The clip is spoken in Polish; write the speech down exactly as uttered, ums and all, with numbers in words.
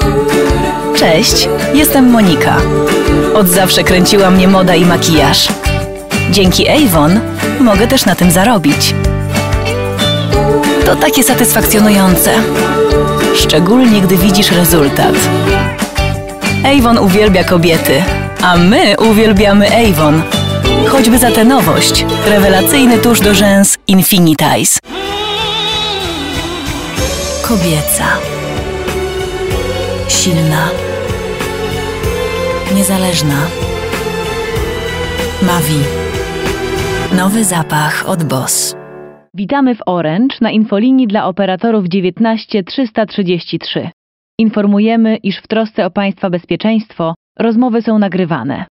Cześć, jestem Monika. Od zawsze kręciła mnie moda i makijaż. Dzięki Avon mogę też na tym zarobić. To takie satysfakcjonujące. Szczególnie, gdy widzisz rezultat. Avon uwielbia kobiety, a my uwielbiamy Avon. Choćby za tę nowość. Rewelacyjny tusz do rzęs Infinitize. Kobieca. Silna. Niezależna. Mavi. Nowy zapach od Boss. Witamy w Orange na infolinii dla operatorów dziewiętnaście trzysta trzydzieści trzy. Informujemy, iż w trosce o Państwa bezpieczeństwo rozmowy są nagrywane.